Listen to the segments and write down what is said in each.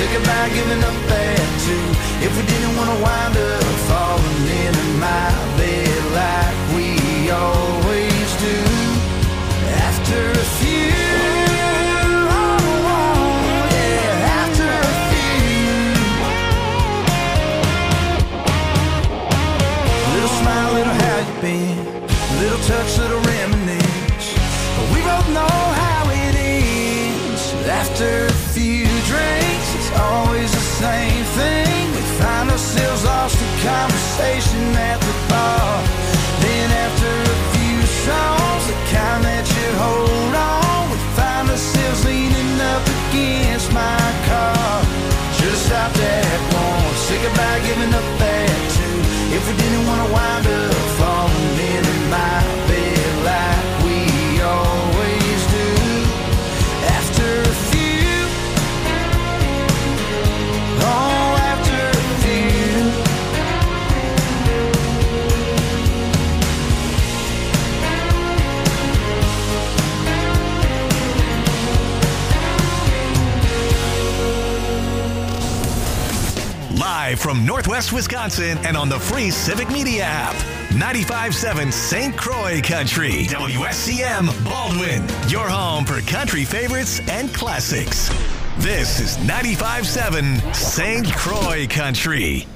sick about giving up that too. If we didn't want to wind up falling into my bed like we always do. After a few, oh, yeah, after a few. Little smile, little how you been, little touch, little reminisce. But we both know how it ends. After a few drinks, it's always the same thing. We find ourselves lost in conversation at the bar. Then after a few songs, the kind that you hold on, we find ourselves leaning up against my car. Should've stopped at one, sick about giving up that too. If we didn't want to wind up falling into my bed like we always do. After a few, oh, after a few. Live from Northwest Wisconsin and on the free Civic Media app. 95.7 St. Croix Country. WSCM Baldwin. Your home for country favorites and classics. This is 95.7 St. Croix Country.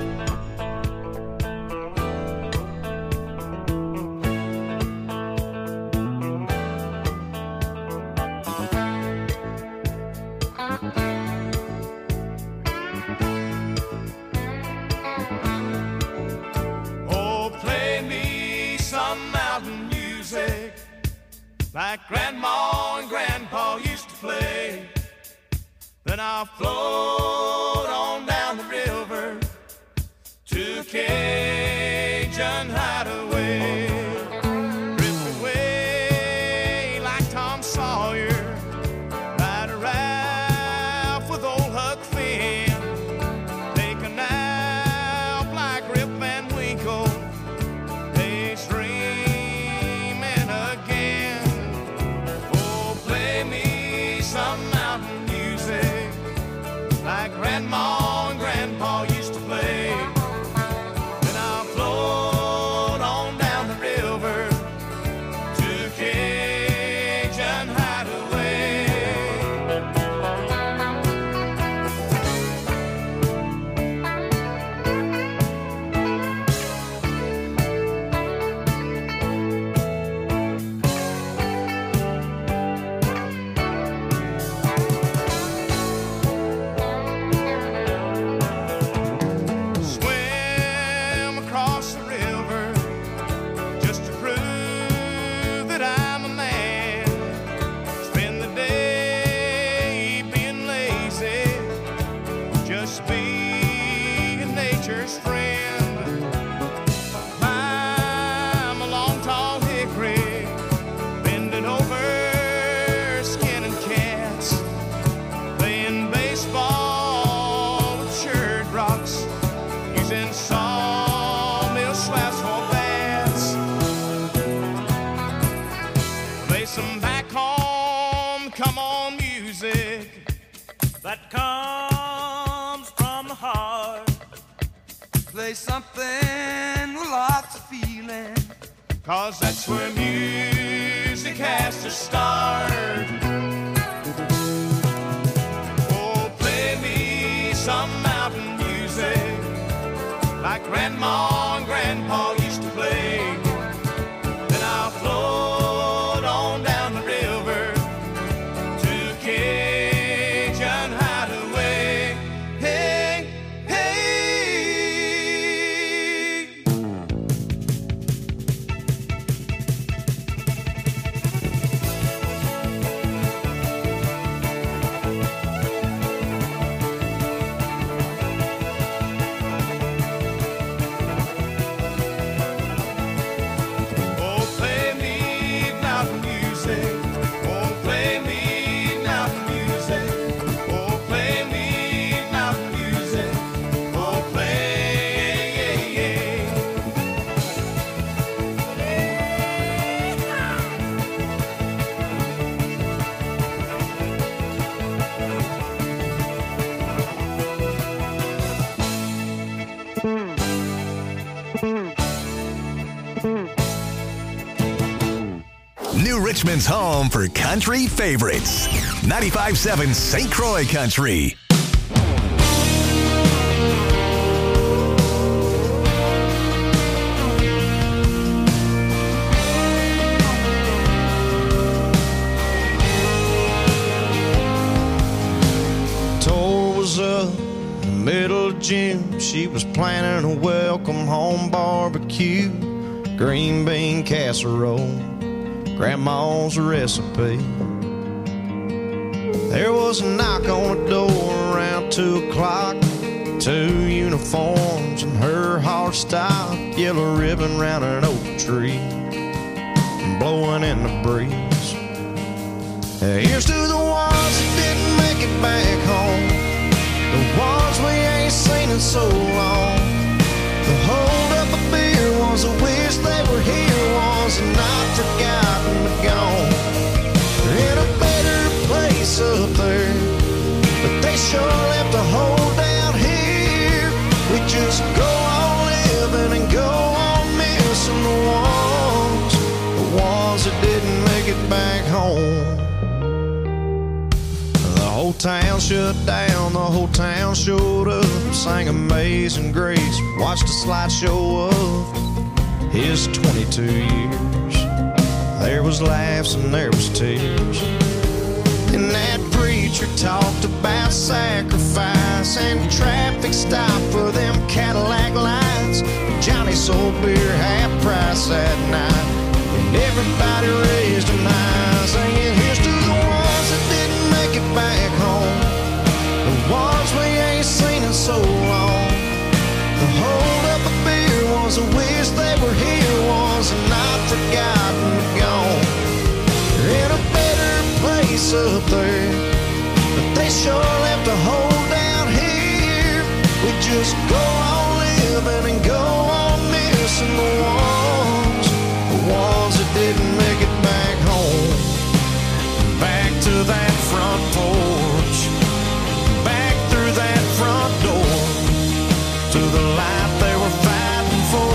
Like Grandma and Grandpa used to play. Then I'll float on down the river to a Cajun hideaway. Drift away like Tom Sawyer, ride a Ralph with old Huck Finn. Take a nap like Rip Van Winkle, daydreaming again. Some mountain music like Grandma and Grandpa used to play. Then I'll float on down the river to Cajun hideaway. That comes from the heart. Play something with lots of feeling, 'cause that's where music has to start. Oh, play me some mountain music like Grandma and Grandpa used to play. Then I'll float on down the river to Cajun hideaway. Hey, hey. Richmond's home for country favorites. 95.7 St. Croix Country. Tour was up in the middle of June. She was planning a welcome home barbecue, green bean casserole, Grandma's recipe. There was a knock on the door around 2 o'clock. 2 uniforms and her heart stopped. Yellow ribbon round an oak tree, blowing in the breeze. Here's to the ones that didn't make it back home, the ones we ain't seen in so long. The hold up a beer was a wish they were here, was a not forgotten but gone. They're in a better place up there, but they sure left a hole down here. We just go on living and go on missing the ones that didn't make it back home. The whole town shut down, the whole town showed up, sang Amazing Grace, watched a slideshow of his 22 years. There was laughs and there was tears, and that preacher talked about sacrifice and traffic stop for them Cadillac lights. Johnny sold beer half price that night, and everybody raised an eye, singing here's to the ones that didn't make it back home, the ones we ain't seen in so long. The hold up a beer was a wish they were here, was a not forgotten but gone. They're in a better place up there, but they sure left a hole down here. We just go on living and go on missing the ones that didn't make it back home. Back to that front porch, back through that front door, to the life they were fighting for.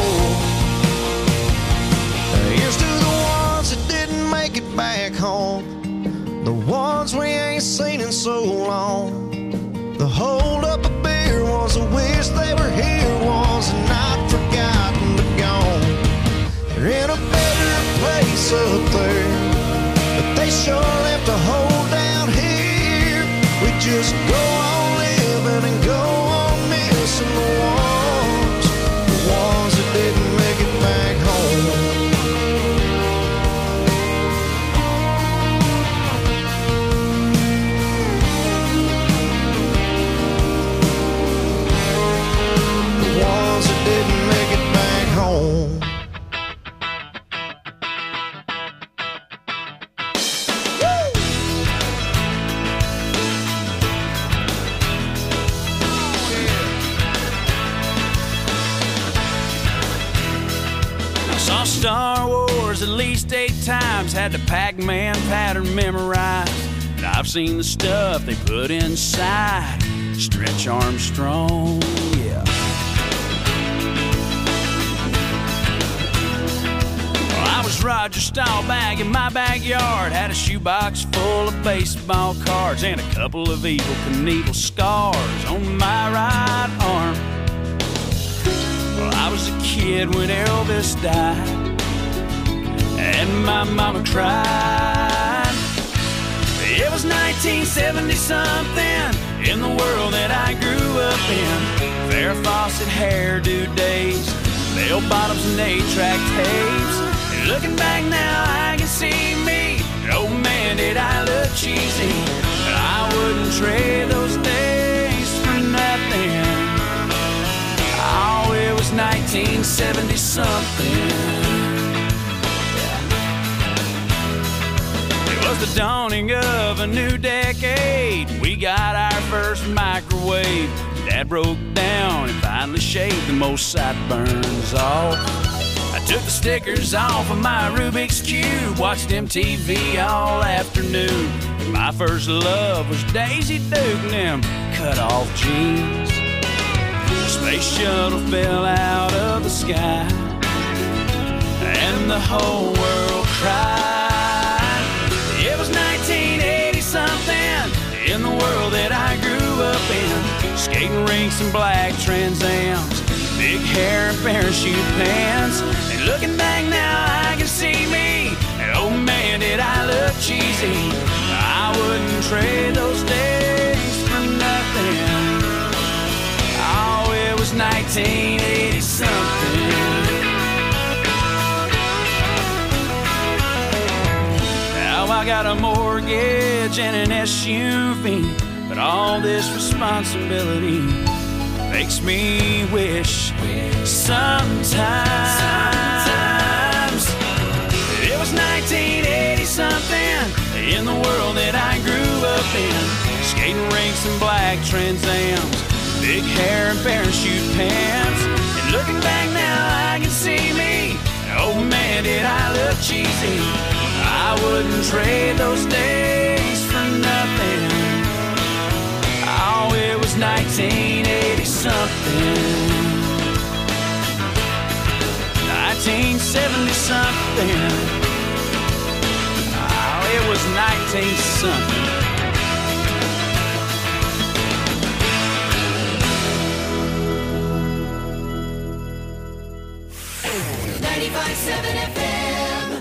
Here's to the ones that didn't make it back home, the ones we ain't seen in so long. The hold up a beer was a wish they were here, was not forgotten but gone. They're in a better place up there, but they sure left a hole down here. We just go on living and go on missing the ones that didn't make it back home. The ones that didn't make it back home. Star Wars at least 8 times, had the Pac-Man pattern memorized, and I've seen the stuff they put inside Stretch Armstrong, yeah. Well, I was Roger Staubach in my backyard, had a shoebox full of baseball cards and a couple of Evel Knievel scars on my right arm. Well, I was a kid when Elvis died, and my mama cried. It was 1970-something in the world that I grew up in. Farrah Fawcett hairdo days, bell bottoms and 8-track tapes. And looking back now, I can see me. Oh man, did I look cheesy, but I wouldn't trade those days for nothing. Oh, it was 1970-something. It was the dawning of a new decade. We got our first microwave. Dad broke down and finally shaved the most sideburns off. I took the stickers off of my Rubik's Cube, watched MTV all afternoon. My first love was Daisy Duke and them cut-off jeans. The space shuttle fell out of the sky, and the whole world cried. in the world that I grew up in. Skating rinks and black Trans Ams, big hair and parachute pants. And looking back now, I can see me. And oh man, did I look cheesy. I wouldn't trade those days for nothing. Oh, it was 1980 something. Now I got a mortgage and an SUV, but all this responsibility makes me wish sometimes it was 1980 something in the world that I grew up in. Skating rinks and black Trans Ams, big hair and parachute pants. And looking back now, I can see me. Oh man, did I look cheesy. I wouldn't trade those days for nothing. Oh, it was 1980 something. 1970 something. Oh, it was 19 something. FM.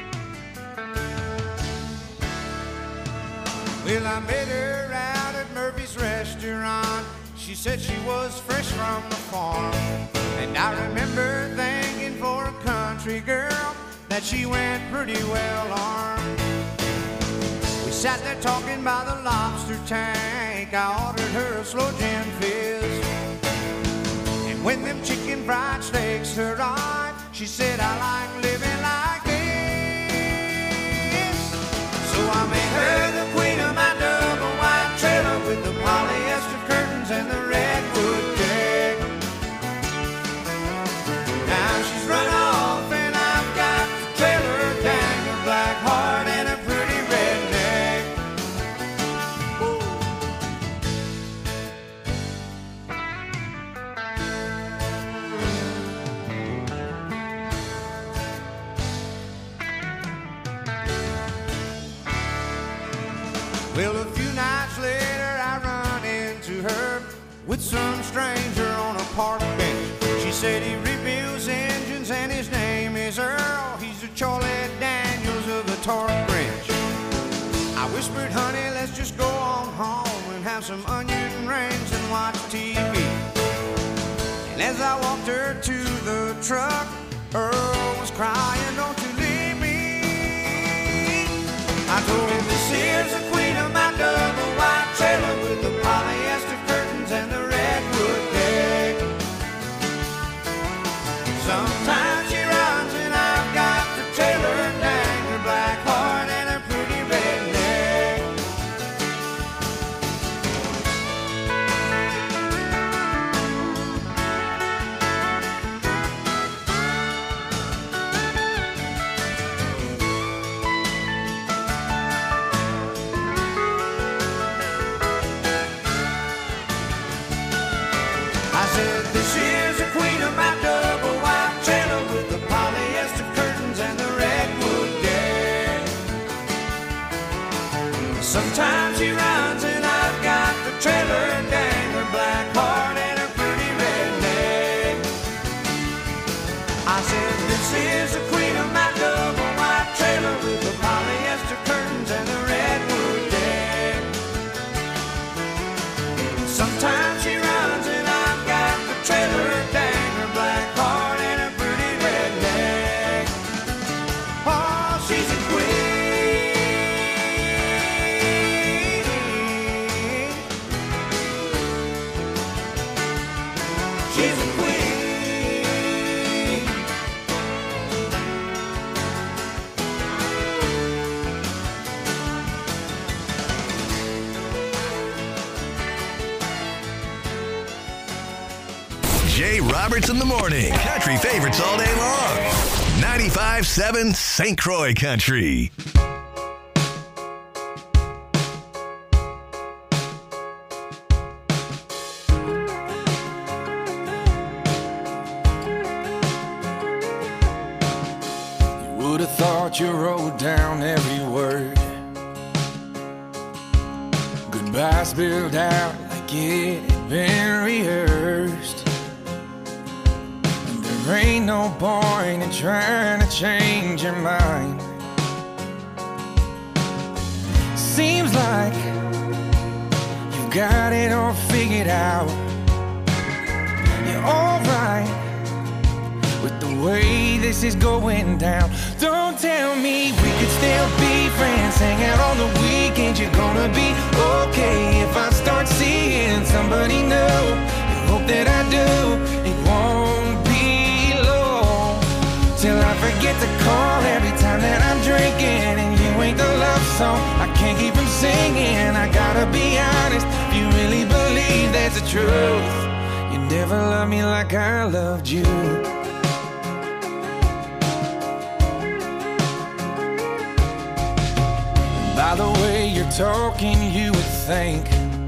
Well, I met her out at Murphy she run. She said she was fresh from the farm. And I remember thinking for a country girl that she went pretty well armed. We sat there talking by the lobster tank. I ordered her a slow gin fizz. And when them chicken fried steaks arrived, she said, I like living like this. So I made her the queen of my double wide trailer with the polyester curtains and the redwood deck. Now she's run off and I've got the trailer, dang, a black heart and a pretty redneck. Well, a few nights later I run into her with some stranger on a park bench. She said he rebuilds engines and his name is Earl. He's the Charlie Daniels of the torque wrench. I whispered, honey, let's just go on home and have some onion rings and watch TV. And as I walked her to the truck, Earl was crying, don't you leave me. I told him, this here's the queen of my double wide trailer with the polyester curtains and the redwood deck. Sometimes she runs and I've got the trailer, dang, her black heart and her pretty redneck. I said, this is the queen of my double wide trailer with the polyester curtains and the redwood deck. Sometimes she runs and I've got the trailer, dang, her black heart and her pretty redneck. I said, this is the queen of my double wide trailer with the polyester curtains and the redwood deck. Sometimes she runs and I've got the trailer, dang, her black heart and her pretty redneck. Oh, she's a queen. She's a queen. Jay Roberts in the morning. Country favorites all day long. 95.7 St. Croix Country. You would have thought you wrote down every word. Goodbye spilled out like it had been rehearsed. There ain't no point in trying to change your mind. Seems like you've got it all figured out. You're alright with the way this is going down. Don't tell me we could still be friends, hang out on the weekends. You're gonna be okay if I start seeing somebody new. I hope that I do. It won't be till I forget to call every time that I'm drinking. And you ain't the love song I can't keep from singing. I gotta be honest, if you really believe that's the truth, you never loved me like I loved you. By the way you're talking, you would think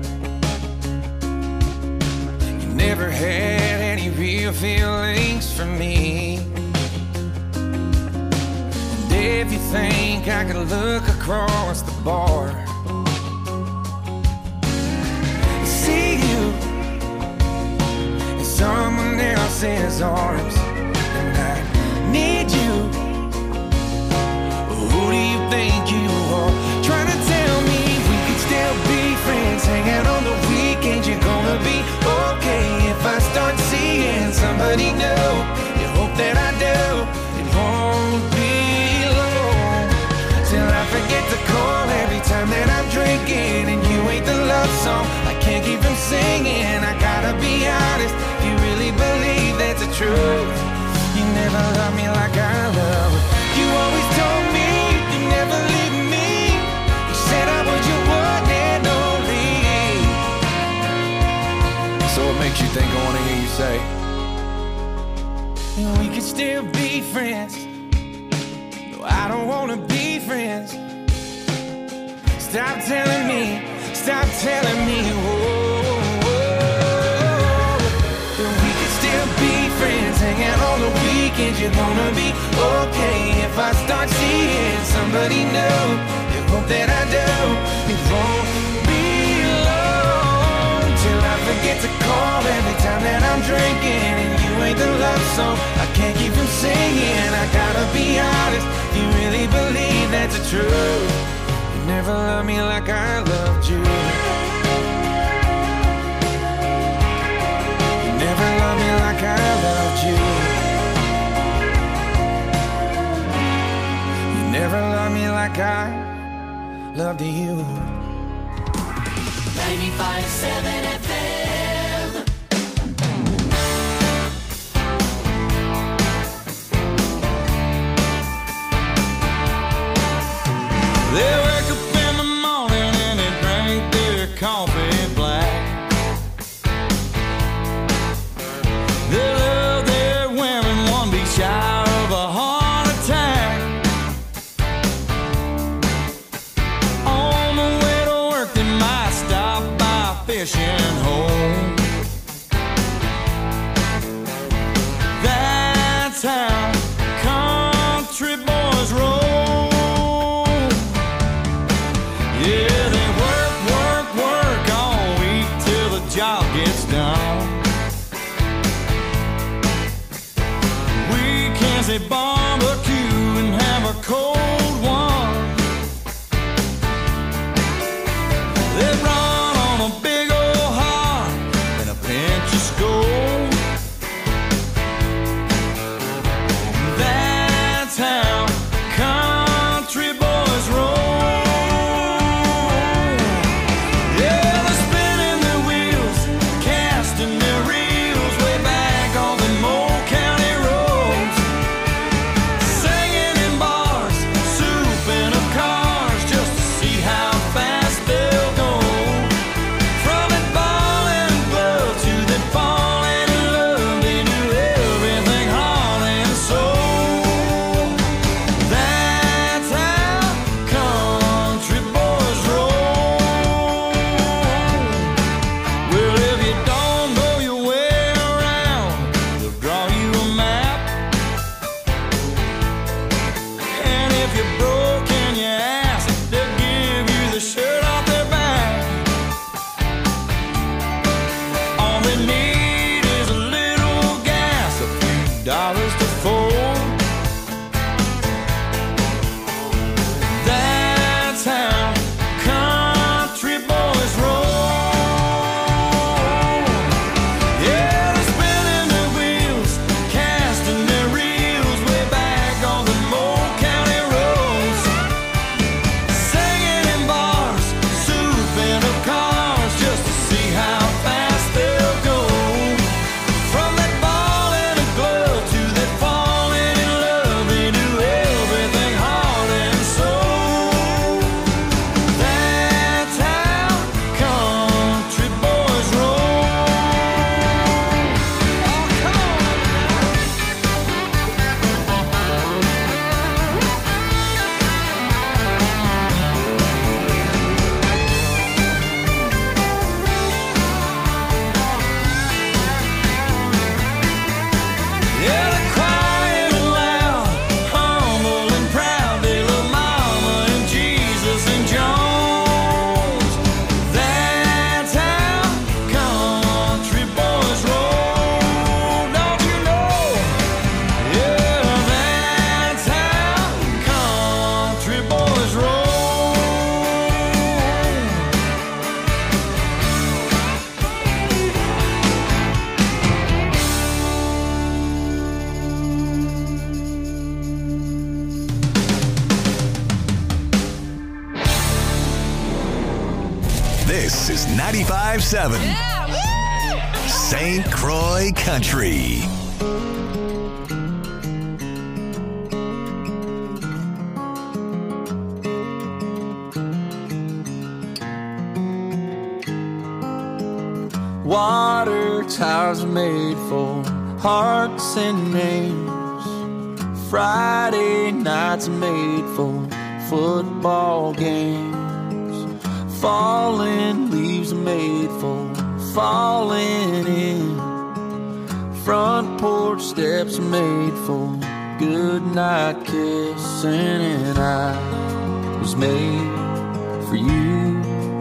you never had any real feelings for me. If you think I could look across the bar, see you in someone else's arms, and I need you. Who do you think you are? Trying to tell me we could still be friends, hang out on the weekends. You're somebody new. You hope that I do. It won't be long till I forget to call every time that I'm drinking, and you ain't the love song I can't keep from singing. I gotta be honest, you really believe that's the truth. You never loved me like I love. You always told me you never leave me. You said I was your one and only. So what makes you think I wanna hear you say we could still be friends? No, I don't wanna be friends. Stop telling me, whoa, that we could still be friends, hang out on the weekends. You're gonna be okay if I start seeing somebody new. You hope that I do. It won't be long till I forget to call every time that I'm drinking, and you ain't the love song I can't keep from singing. I gotta be honest, you really believe that's the truth. You never loved me like I loved you. You never loved me like I loved you. You never loved me like I loved you. 95.7 FM. They wake up in the morning and they drink their coffee black. They love their women, one be shy of a heart attack. On the way to work they might stop by a fishing hole. That's how country boys roll. Yeah, they work, work, work all week till the job gets done. Weekends they barbecue and have a cold one. They run on a big old heart 95.7 St. Croix Country. Water towers are made for hearts and names. Friday nights are made for football games. Falling leaves are made for falling in. Front porch steps are made for good night kissing. And I was made for you.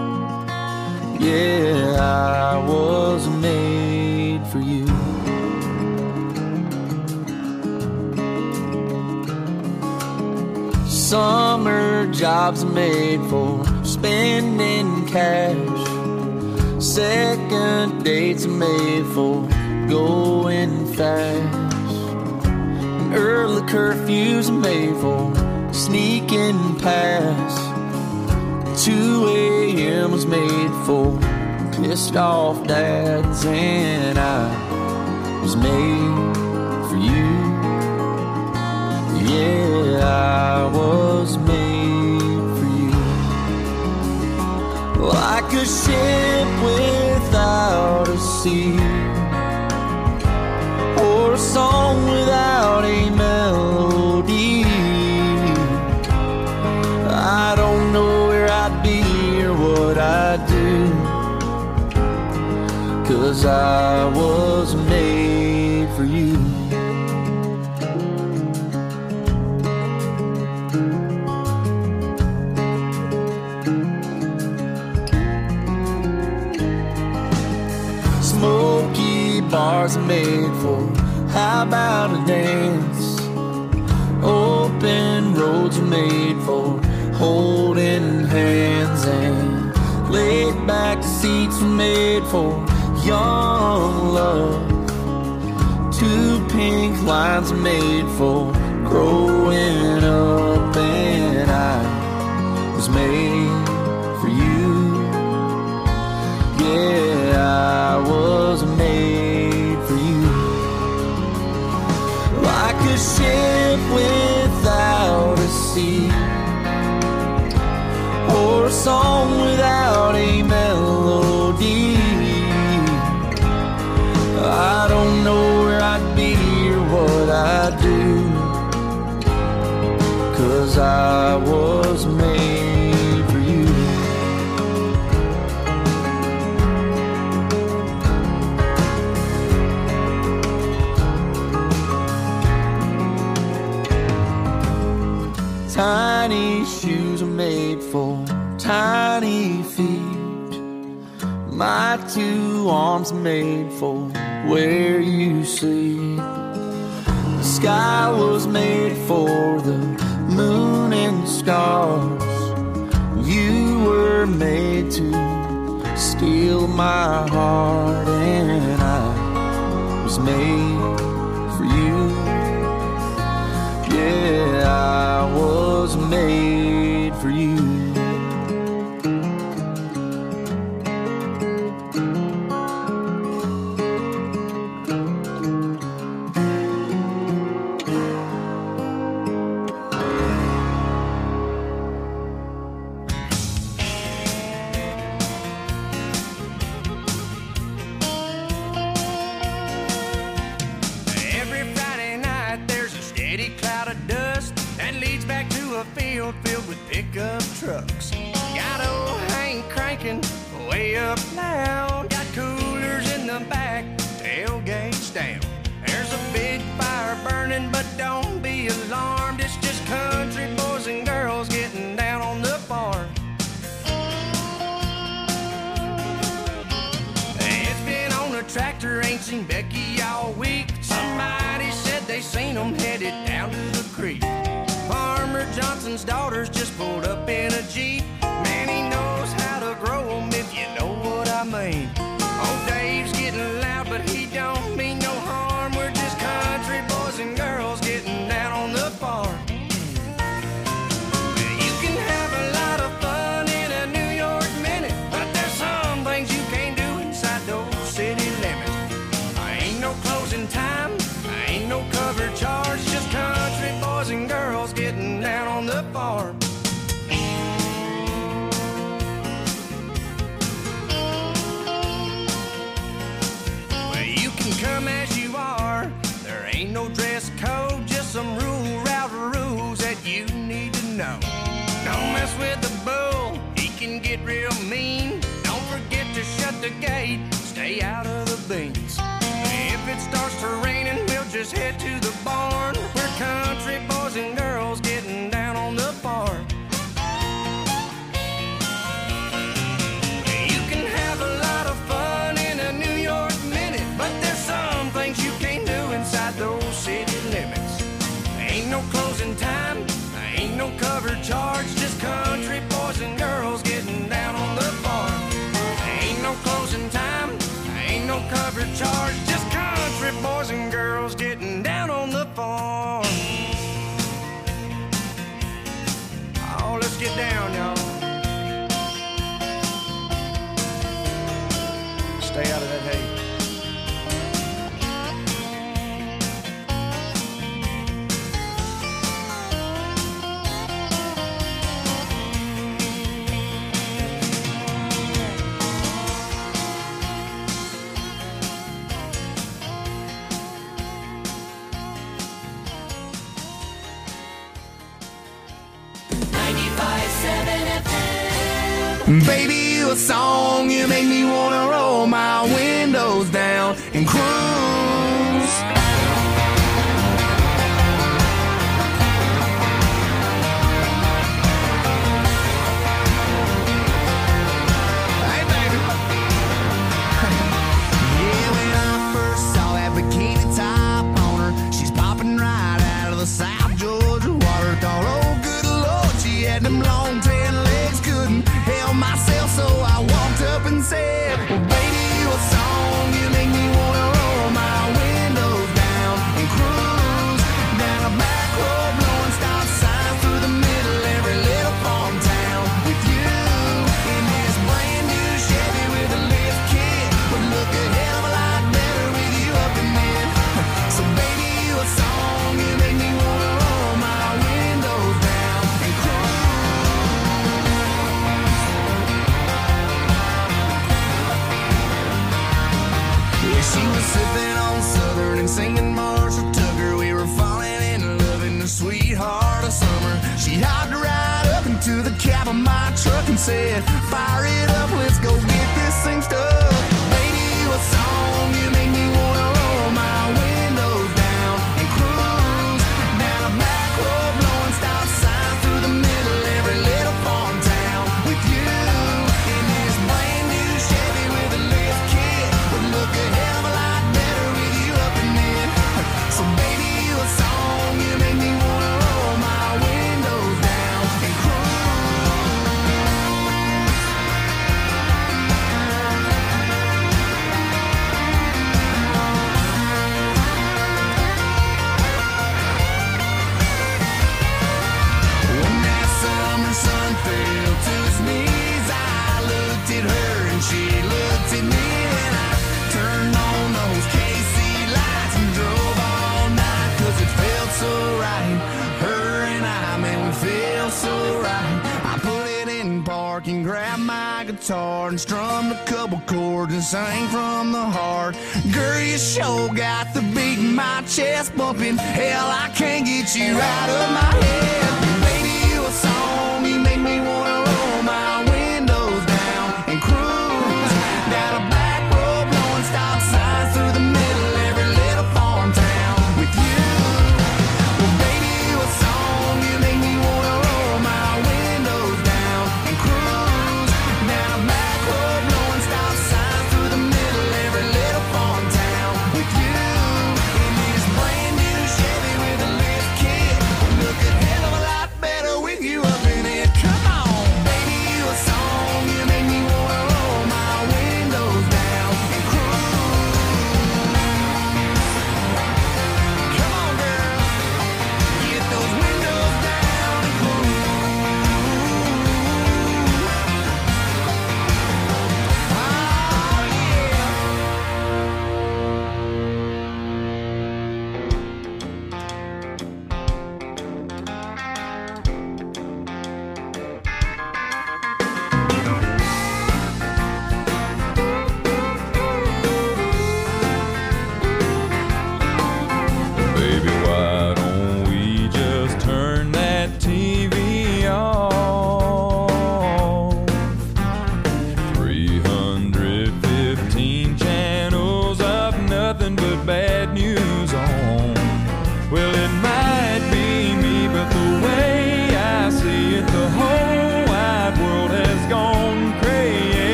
Yeah, I was made for you. Summer jobs are made for spending cash. Second dates are made for going fast. And early curfews are made for sneaking past. 2 a.m. was made for pissed off dads. And I was made for you. Yeah, I was made for you. Like a ship without a sea, or a song without a melody. I don't know where I'd be or what I'd do, 'cause I was made for you. Smoky bars are made for how about a dance? Open roads are made for holding hands, and laid back seats are made for young love. 2 pink lines are made for growing up, and I was made for you. Yeah, I was made for you. Like a ship without a sea, or a song without a melody. I don't know where I'd be or what I'd do, 'cause I was made for you. Tiny shoes are made for tiny feet. My 2 arms are made for where you sleep. The sky was made for the moon and stars. You were made to steal my heart, and I was made for you. Yeah, I was made for you. Every Friday night there's a steady cloud of dust that leads back to a field filled with pickup trucks. Got old Hank cranking way up loud. Got coolers in the back, tailgates down. There's a big fire burning, but don't be alarmed. It's just country boys and girls getting down on the farm. It's been on a tractor, ain't seen Becky all week. Somebody said they seen them headed down to the creek. Farmer Johnson's daughters just pulled up in a Jeep. Man, he knows how to grow them, if you know what I mean. Old Dave's getting loud, but he don't mean no harm. We're just country boys and girls getting down on the farm. You can have a lot of fun in a New York minute, but there's some things the gate, stay out of the beans. If it starts to raining, we'll just head to the barn. We're country boys and girls getting down on the farm. You can have a lot of fun in a New York minute, but there's some things you can't do inside those city limits. Ain't no closing time, ain't no cover charge, just country boys and girls getting down on the farm. Ain't no closing time, ain't no cover charge, just country boys and girls getting down on the farm. Oh, let's get down, y'all. Stay out of that hay. Baby, you a song, you make me wanna roll my windows down and cruise. Hey, baby. Yeah, when I first saw that bikini top on her, she's popping right out of the South Georgia water. Thought, oh, good Lord, she had them long tan legs, couldn't help myself, so I walked up and said, well, baby, you a song, you make me wanna roll my windows down and cruise down a back road, blowing stop signs through the middle every little farm town with you in this brand new Chevy with a lift kit. Would look a hell of a lot better with you up in it. So baby, you a song, you make me wanna roll my windows down and cruise. She was sipping on Southern and singing Marshall Tucker. We were falling in love in the sweetheart of summer. She hopped right up into the cab of my truck and said, fire it up, let's go get this thing stuck. Baby, you a song, you make me wanna roll my windows down and cruise down a back road, blowing stop signs through the middle every little farm town with you in this brand new Chevy with a lift kit. Would look a hell of a lot better with you up in it. So baby, you a song, you make me wanna roll my windows down and cruise. When that summer sun fell to its knees, I looked at her and she looked at me, and I turned on those KC lights and drove all night, 'cause it felt so right. Her and I, man, we feel so right. I put it in park and grabbed my guitar and strummed a couple chords and sang from the heart. Girl, you sure got the beat in my chest bumping. Hell, I can't get you out of my head. Baby, you a song, you make me wanna roll my windows down and cruise down a back road, blowing stop signs through the middle every little farm town with you. Well, baby, you a song, you make me wanna roll my windows down and cruise down a back road, blowing stop signs through the middle every little farm town with you in this brand new Chevy with a lift kit. Look a hell of a lot better with you up in it. Come on.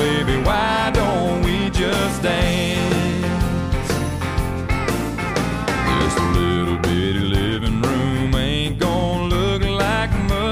baby, why don't we just dance? This little bitty living room ain't gonna look like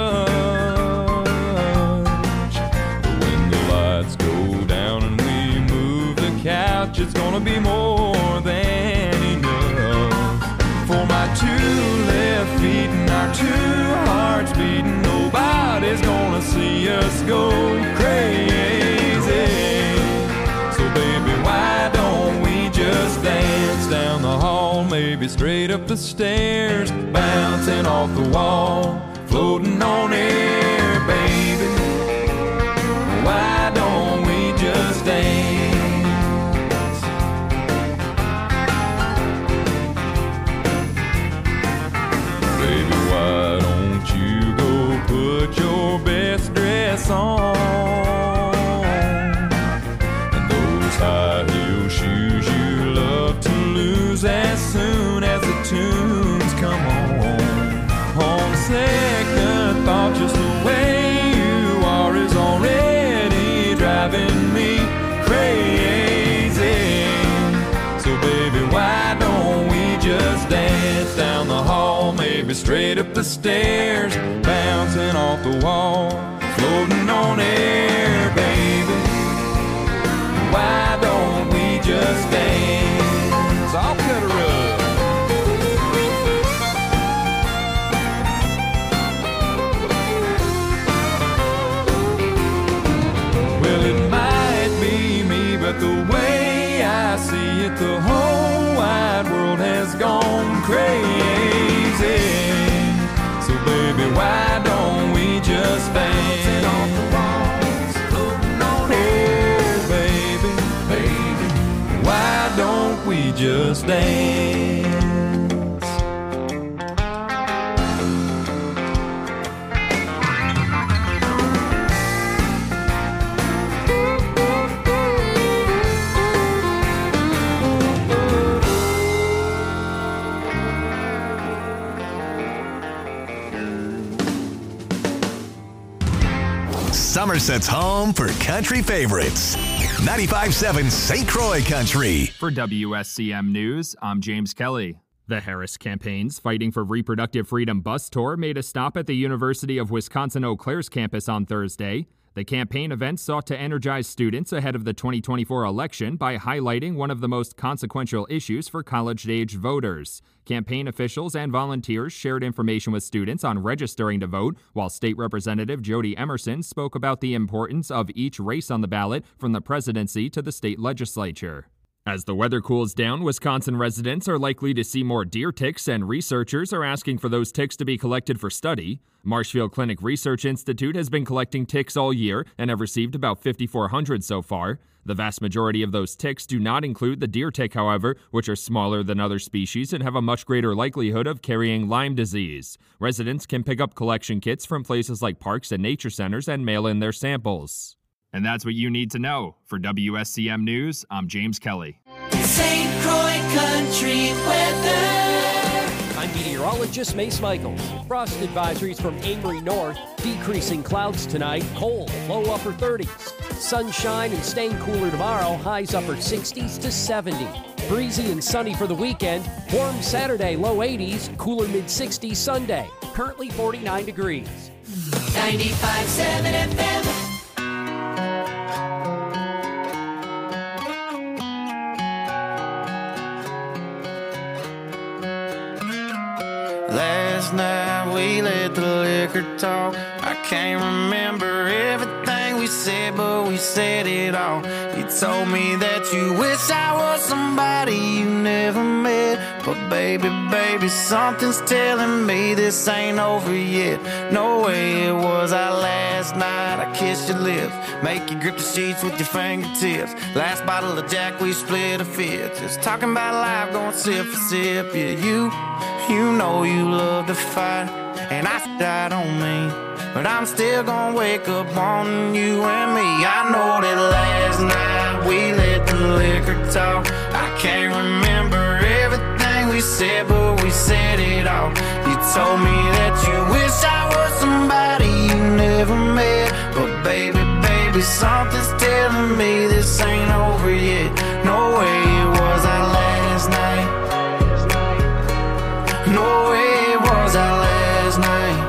much, but when the lights go down and we move the couch, it's gonna be more than enough. For my two left feet and our two hearts beating, nobody's gonna see us go crazy. So baby, why don't we just dance down the hall, maybe straight up the stairs, bouncing off the wall, floating on air, baby. Why don't we just dance? Baby, why don't you go put your best dress on, and those high heel shoes you love to lose as soon as the tunes come on. On second thought, just the way you are is already driving me crazy. So baby, why don't we just dance down the hall, maybe straight up the stairs, bouncing off the wall, floating on air, baby. Why don't we just dance? I'll cut a rug. Well, it might be me, but the way I see it, the whole wide world has gone crazy. So baby, why don't we just dance off the walls, floating on air, baby, baby. Why don't we just dance? Somerset's home for country favorites. 95.7 St. Croix Country. For WSCM News, I'm James Kelly. The Harris Campaign's Fighting for Reproductive Freedom bus tour made a stop at the University of Wisconsin-Eau Claire's campus on Thursday. The campaign event sought to energize students ahead of the 2024 election by highlighting one of the most consequential issues for college-age voters. Campaign officials and volunteers shared information with students on registering to vote, while State Representative Jody Emerson spoke about the importance of each race on the ballot from the presidency to the state legislature. As the weather cools down, Wisconsin residents are likely to see more deer ticks, and researchers are asking for those ticks to be collected for study. Marshfield Clinic Research Institute has been collecting ticks all year and have received about 5,400 so far. The vast majority of those ticks do not include the deer tick, however, which are smaller than other species and have a much greater likelihood of carrying Lyme disease. Residents can pick up collection kits from places like parks and nature centers and mail in their samples. And that's what you need to know. For WSCM News, I'm James Kelly. St. Croix Country weather. I'm meteorologist Mace Michaels. Frost advisories from Amory North. Decreasing clouds tonight. Cold, low upper 30s. Sunshine and staying cooler tomorrow. Highs upper 60s to 70. Breezy and sunny for the weekend. Warm Saturday, low 80s. Cooler mid 60s Sunday. Currently 49 degrees. 95.7 FM. Last night we let the liquor talk. I can't remember everything we said, but we said it all. You told me that you wish I was somebody you never met. But baby, baby, something's telling me this ain't over yet. No way it was our last night. I kissed your lips, make you grip the sheets with your fingertips. Last bottle of Jack, we split a fifth. Just talking about life, going sip for sip. Yeah, you know you love to fight, and I died on me, but I'm still gonna wake up on you and me. I know that last night we let the liquor talk. I can't remember everything we said, but we said it all. You told me that you wish I was somebody you never met, but baby, baby, something's telling me this ain't over yet. No way it was our last night. No way it was our last night.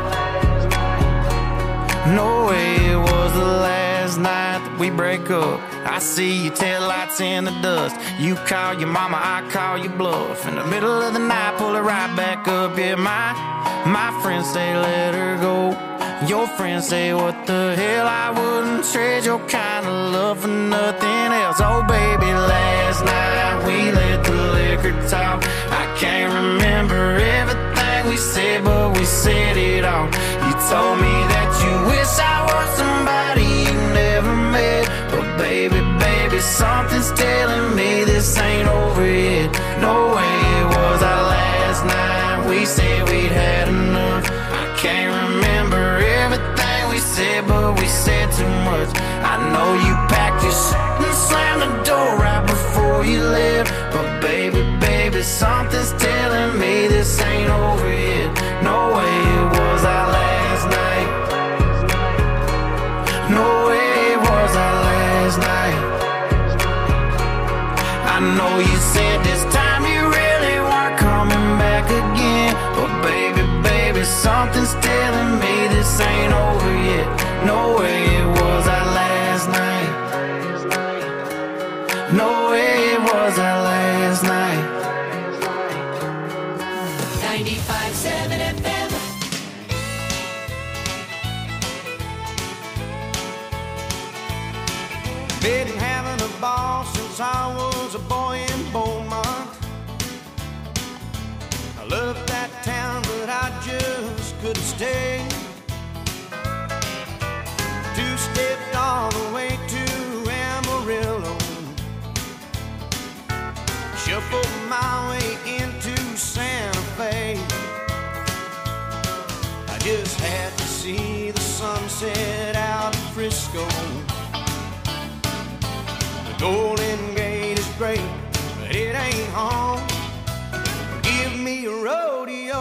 No way it was the last night that we break up. I see your taillights in the dust. You call your mama, I call your bluff. In the middle of the night, pull it right back up. Yeah, my friends say let her go. Your friends say what the hell, I wouldn't trade your kind of love for nothing else. Oh baby, last night we let the liquor talk. I can't remember everything we said, but we said it all. You told me that you wish I was somebody you never met. But baby, something's telling me this ain't over yet. No way it was our last night. We said we'd had enough. I can't remember everything we said, but we said too much. I know you packed your shit and slammed the door right before you left. But baby, something's telling me this ain't over yet. No way it was our last night. No way it was our last night. I know you said this time you really weren't coming back again. But baby, something's telling me this ain't over yet. No way it was our last night. No way it was our last night. 95.7 FM. Been having a ball since I was a boy in Beaumont. I loved that town, but I just couldn't stay. Two-stepped all the way to Amarillo, shuffled my way into Santa Fe. I just had to see the sunset out of Frisco. The Golden Gate is great, but it ain't home. Give me a rodeo.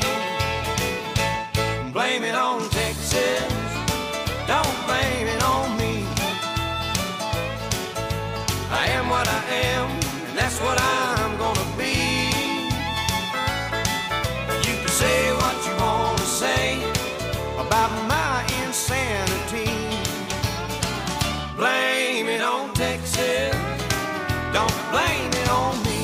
Blame it on Texas, don't blame it on me. I am what I am, and that's what I'm gonna be. You can say what you want to say about my insanity. Blame it on Texas, don't blame it on me.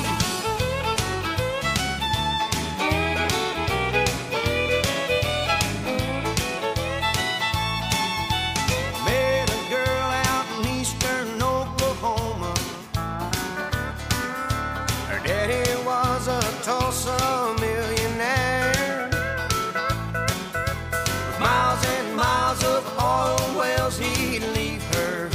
Tulsa millionaire with miles and miles of oil wells, he'd leave her.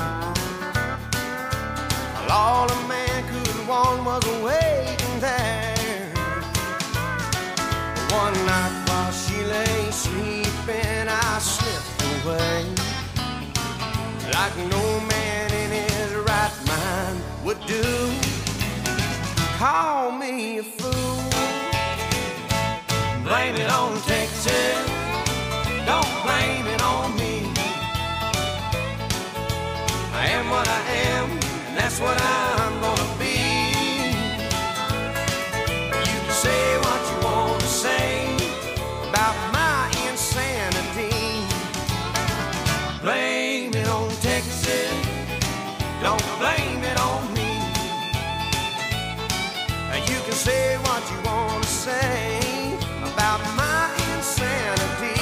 All a man could want was waiting there. One night while she lay sleeping, I slipped away like no man in his right mind would do. Call me a fool. Blame it on Texas, don't blame it on me. I am what I am, and that's what I'm gonna be. You can say what you want to say about my insanity. Blame it on Texas, don't blame it on me. You can say what you want to say about my insanity.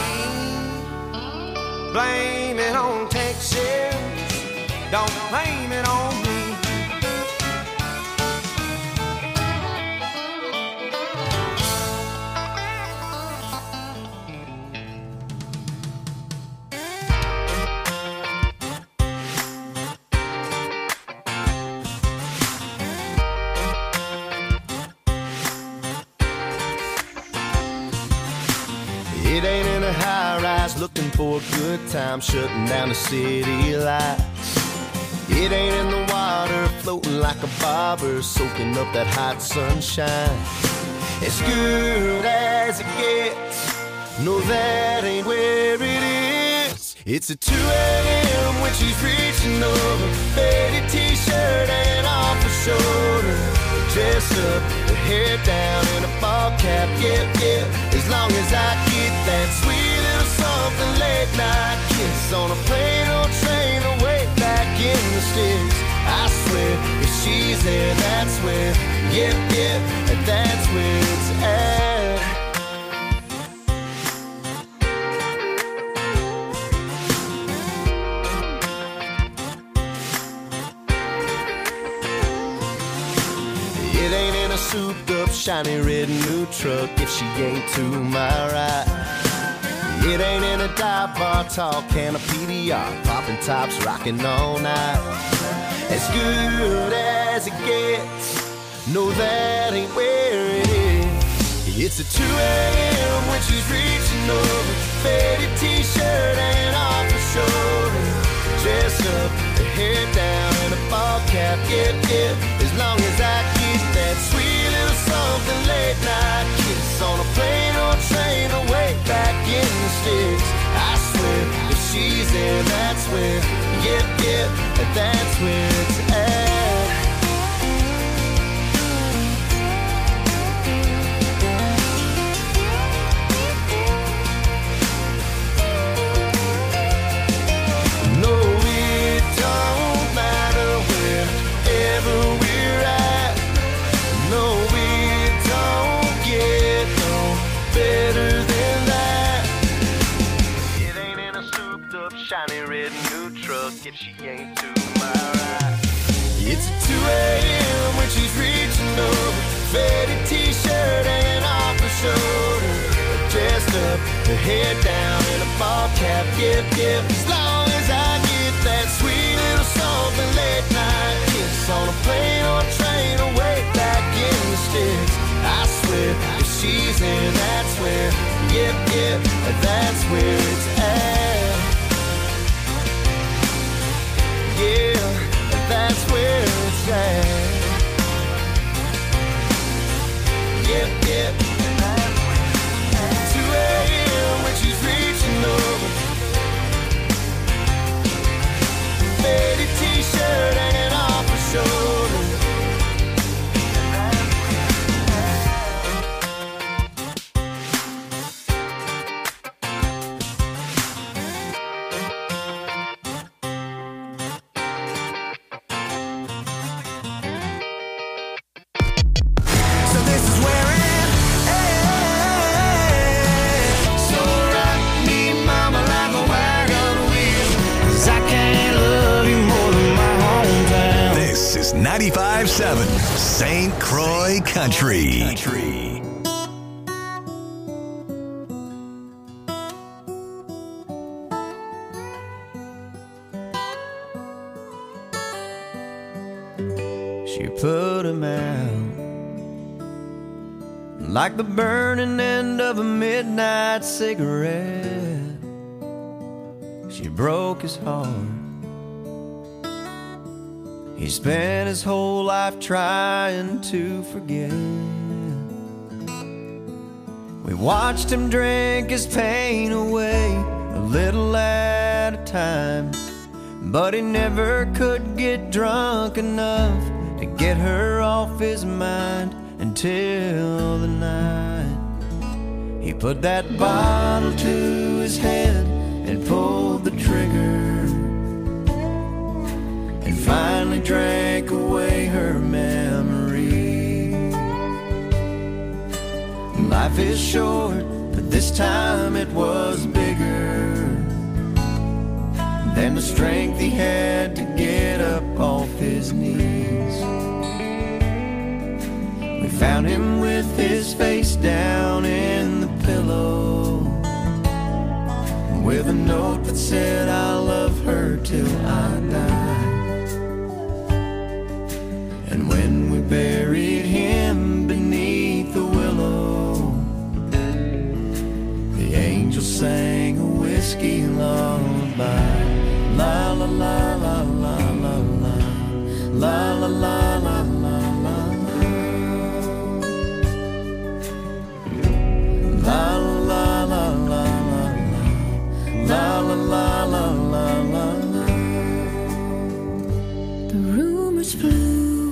Blame it on Texas, don't blame it on me. It ain't in a high-rise looking for a good time, shutting down the city lights. It ain't in the water floating like a bobber, soaking up that hot sunshine. As good as it gets, no, that ain't where it is. It's a 2 a.m. when she's reaching over, faded t-shirt and off her shoulder, dressed up, her hair down in a ball cap, yeah, yeah. As long as I get that sweet little something late night kiss on a plane or train away back in the sticks. I swear, if she's there, that's where, yeah, yeah, that's where it's at. It ain't in a souped up, shiny red new truck if she ain't to my right. It ain't in a dive bar, tall can of PDR, popping tops, rocking all night. As good as it gets, no, that ain't where it is. It's a 2 a.m. when she's reaching over, faded t-shirt and off her shoulder, dressed up, her hair down in a ball cap, yeah, yeah. As long as I get that sweet little something late night kiss on a plane or train away back in the sticks. I swear, if she's there, that's where, yeah, yeah, that's where it's at. No, it don't matter wherever we're at. No, it don't get no better than that. It ain't in a souped up, shiny red new truck if she ain't to my right. It's a 2 a.m. when she's reaching over, faded t-shirt and off her shoulder, dressed up, her hair down in a ball cap, yeah, yeah. As long as I get that sweet little something late night kiss on a plane or train away back in the sticks. I swear, if she's there, that's where, yeah, yeah, that's where it's at. Yeah, that's where it's at. Yeah, yeah. 2 a.m. when she's reaching over, faded t-shirt hanging off her shoulder. This is 95.7 St. Croix Country. She put him out like the burning end of a midnight cigarette. She broke his heart. He spent his whole life trying to forget. We watched him drink his pain away, a little at a time, but he never could get drunk enough to get her off his mind until the night he put that bottle to his head and pulled the trigger, and finally drank away her memory. Life is short, but this time it was bigger than the strength he had to get up off his knees. We found him with his face down in the pillow, with a note that said, "I love her till I die." And when we buried him beneath the willow, the angel sang a whiskey lullaby. La la la la la la la, la la la la la la, la la la la la la, la la la la. was blue,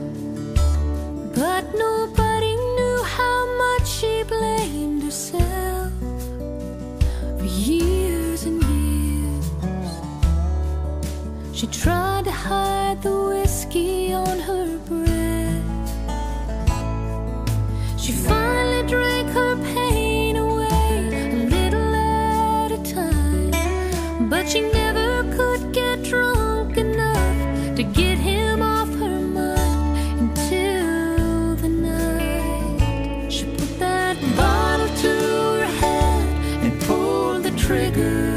but nobody knew how much she blamed herself for years and years. She tried to hide the whiskey on her breath. She finally drank her pain away a little at a time, but she never could get drunk enough to get him off her mind until the night she put that bottle to her head and pulled the trigger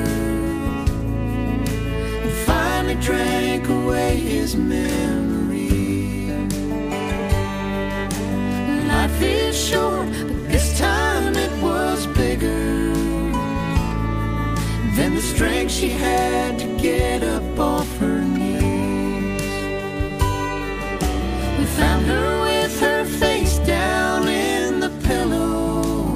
and finally drank away his memory. Life is short, but this time it was bigger than the strength she had to get up off her knees. We found her with her face down in the pillow,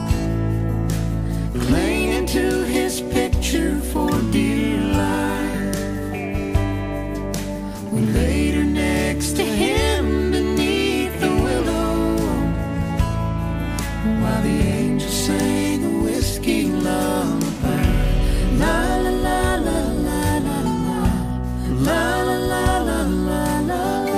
clinging to his picture for dear life. We laid her next to him beneath the willow, while the angels sang a whiskey lullaby. La la la la la la la la la la la la la.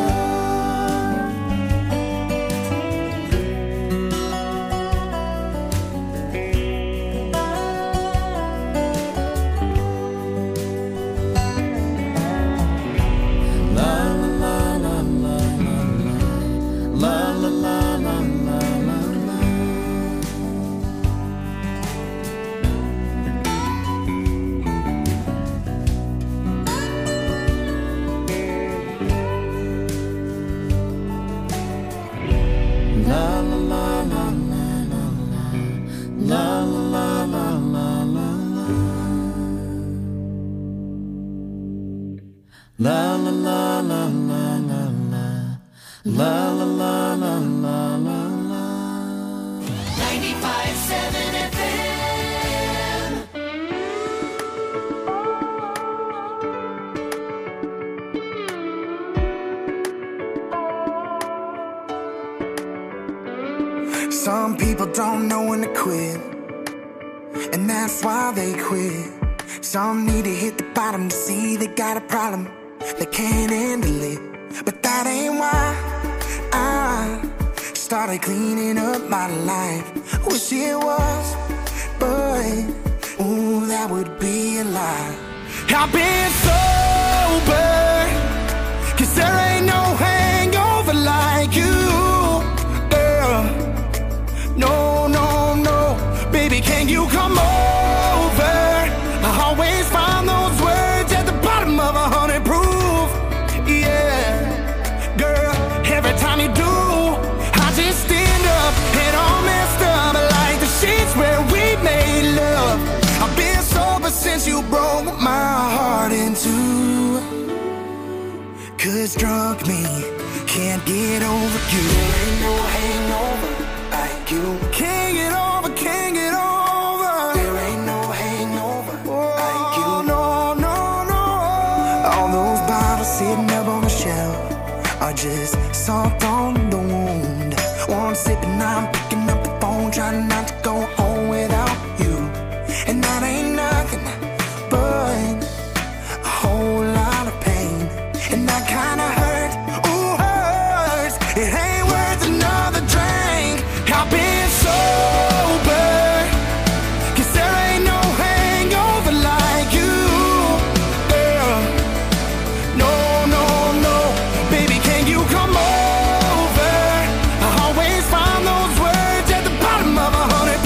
La la la la la la la la la la la la la. 95.7 FM. Some people don't know when to quit, and that's why they quit. Some need to hit the bottom to see they got a problem. They can't handle it, but that ain't why I started cleaning up my life. Wish it was, but ooh, that would be a lie. I've been sober, 'cause there ain't no hangover like you, girl. No, no, no, baby, can you come over? I always find those words at the bottom of 100 proof. Yeah, girl, every time you do, I just stand up and all messed up like the sheets where we made love. I've been sober since you broke my heart in two. 'Cause drunk me can't get over you. There ain't no hangover like you. Can't get over, can't get over. There ain't no hangover like you. No, no, no. All those bottles sitting up on the shelf are just salt on the wound. One sip and I'm picking up the phone, trying not to go home without you. And that ain't nothing but a whole lot of pain. And that kinda hurt, ooh, hurts. It ain't worth another drink. I've been sober, 'cause there ain't no hangover like you, girl. No, no, no, baby, can you come over? I always find those words at the bottom of 100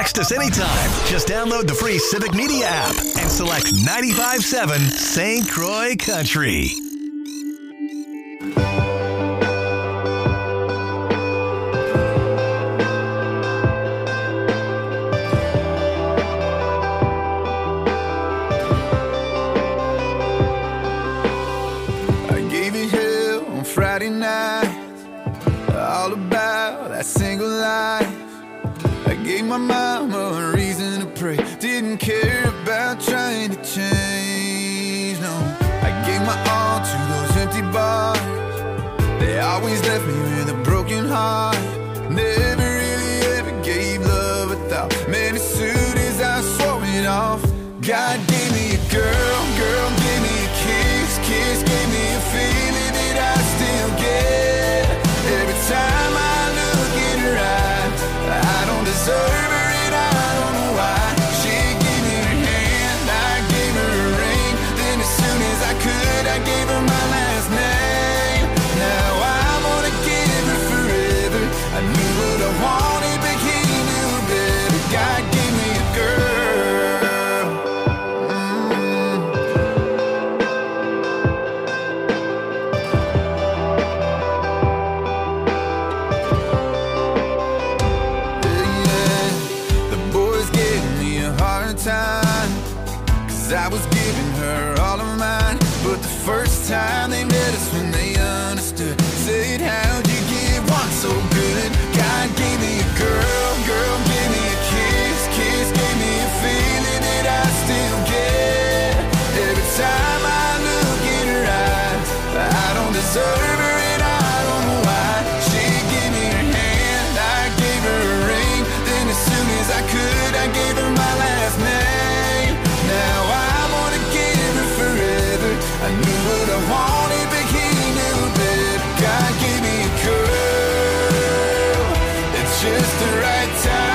Text us anytime. Just download the free Civic Media app and select 95.7 St. Croix Country. Friday night, all about that single life. I gave my mama a reason to pray. Didn't care about trying to change, no. I gave my all to those empty bars. They always left me with a broken heart. Never really ever gave love a thought. Man, as soon as I swore it off, God gave me a girl, girl gave me a kiss, kiss gave me a feeling that I still get. Every time I look in her eyes, I don't deserve her and I don't know why. She gave me her hand, I gave her a ring. Then as soon as I could, I gave her my last name. Now I'm gonna give her forever. I knew what I wanted, but he knew better. God gave me a girl. I was giving her all of mine, but the first time they met us when they understood, said, how'd you get one so good? God gave me a girl, girl gave me a kiss, kiss gave me a feeling that I still get. Every time I look in her eyes, I don't deserve her and I don't know why. She gave me her hand, I gave her a ring. Then as soon as I could, I gave her my last name. Now I'm gonna give her forever. I knew what I wanted, but he knew better. God gave me a girl at just the right time.